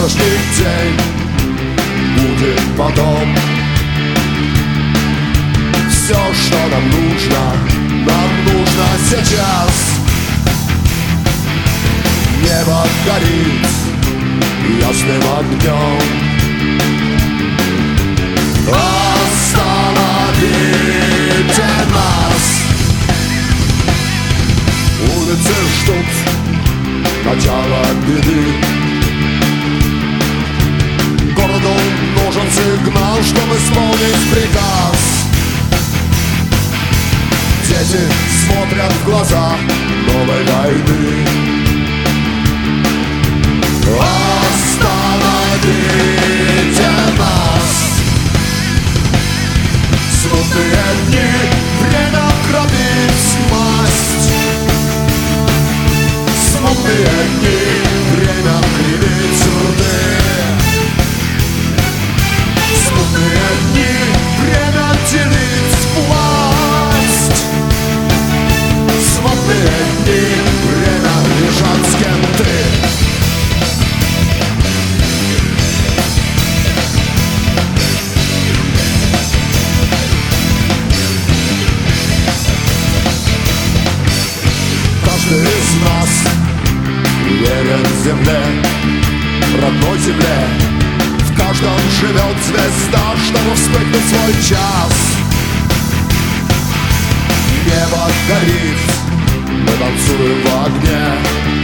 завтрашний день будет потом. Все, что нам нужно сейчас. Небо горит ясным огнем. Остановите нас. Улицы ждут начала беды. Городу нужен сигнал, чтобы исполнить приказ. Дети смотрят в глаза новой войны. Остановите нас. Смутные дни, время гробить масть. Смутные дни, время кривить рты. Смутные дни, время делить власть. Смутные дни, время решать, с кем ты. Каждый из нас верен земле, родной земле. В каждом живет звезда, чтобы вспыхнуть свой час. Небо горит, мы танцуем в огне.